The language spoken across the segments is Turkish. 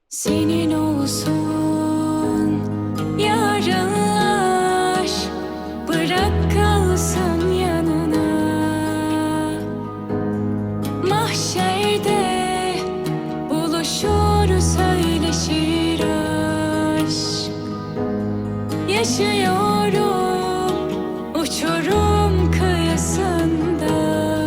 Senin olsun yarınlar, bırak kalsın yanına. Mahşerde buluşur, söyleşir aşk. Yaşıyorum uçurum kıyısında,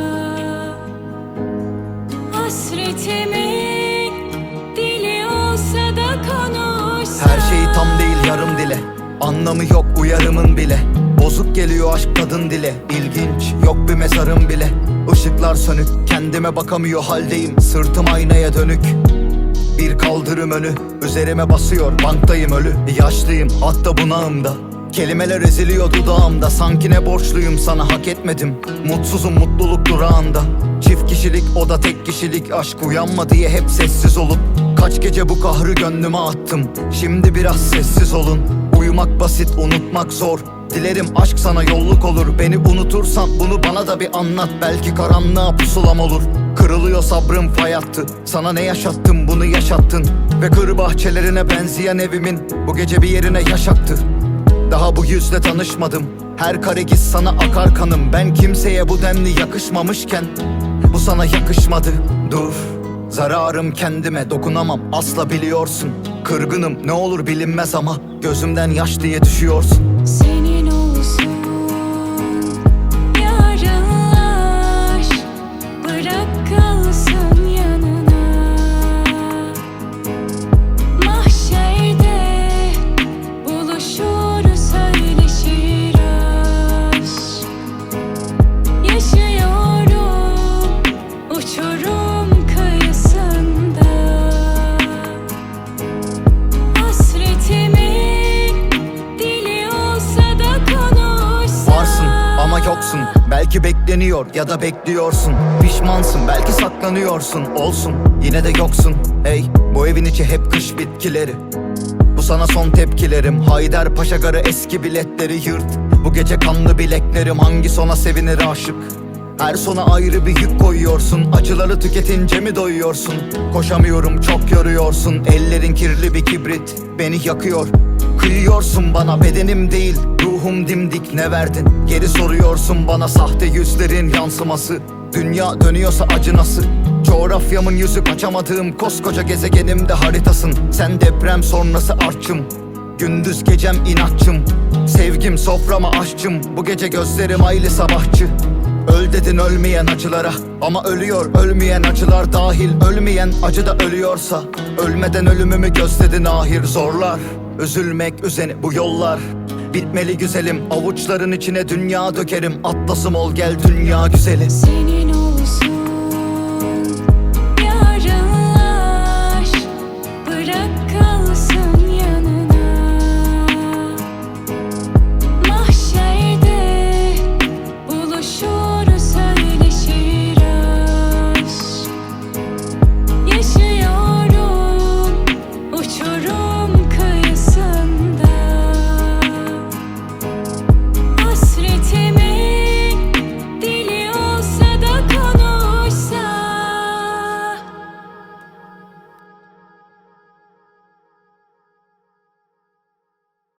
hasretimin dili olsa da konuşsa. Her şey tam değil, yarım dile. Anlamı yok uyarımın bile. Bozuk geliyor aşk kadın dile. İlginç, yok bir mezarım bile. Işıklar sönük, kendime bakamıyor haldeyim. Sırtım aynaya dönük. Bir kaldırım önü, üzerime basıyor, banktayım ölü. Yaşlıyım, hatta bunağımda. Kelimeler eziliyor dudağımda. Sanki ne borçluyum sana, hak etmedim. Mutsuzum mutluluk durağında. Çift kişilik, o da tek kişilik. Aşk uyanma diye hep sessiz olup kaç gece bu kahrı gönlüme attım. Şimdi biraz sessiz olun. Uyumak basit, unutmak zor. Dilerim aşk sana yolluk olur. Beni unutursan bunu bana da bir anlat. Belki karanlığa pusulam olur. Kırılıyor sabrım, fay attı. Sana ne yaşattım, bunu yaşattın. Ve kır bahçelerine benzeyen evimin bu gece bir yerine yaşattı. Daha bu yüzle tanışmadım. Her kare giz sana akar kanım. Ben kimseye bu denli yakışmamışken bu sana yakışmadı. Dur, zararım kendime, dokunamam asla biliyorsun. Kırgınım, ne olur bilinmez ama gözümden yaş diye düşüyorsun. Senin olsun yarınlar, bırak kalsın yanına. Mahşerde buluşur, söyleşir aşk. Yaşıyorum uçurum kıyısında, hasretimin dili olsa da konuşsa. Varsın ama yoksun, belki bekleniyor ya da bekliyorsun. Pişmansın, belki saklanıyorsun. Olsun, yine de yoksun. Hey, bu evin içi hep kış bitkileri. Bu sana son tepkilerim. Haydarpaşa garı eski biletleri yırt. Bu gece kanlı bileklerim. Hangi sona sevinir aşık? Her sona ayrı bir yük koyuyorsun. Acıları tüketince mi doyuyorsun? Koşamıyorum, çok yoruyorsun. Ellerin kirli bir kibrit, beni yakıyor. Kıyıyorsun bana, bedenim değil ruhum dimdik, ne verdin? Geri soruyorsun bana, sahte yüzlerin yansıması. Dünya dönüyorsa acı nasıl? Coğrafyamın yüzü, kaçamadığım koskoca gezegenimde haritasın. Sen deprem sonrası artçım, gündüz gecem inatçım. Sevgim soframa aşçım, bu gece gözlerim aylı sabahçı. Öl dedin ölmeyen acılara, ama ölüyor ölmeyen acılar dahil. Ölmeyen acı da ölüyorsa, ölmeden ölümümü gözledin ahir. Zorlar, üzülmek üzeni bu yollar. Bitmeli güzelim, avuçların içine dünya dökerim. Atlasım ol gel dünya güzeli. Senin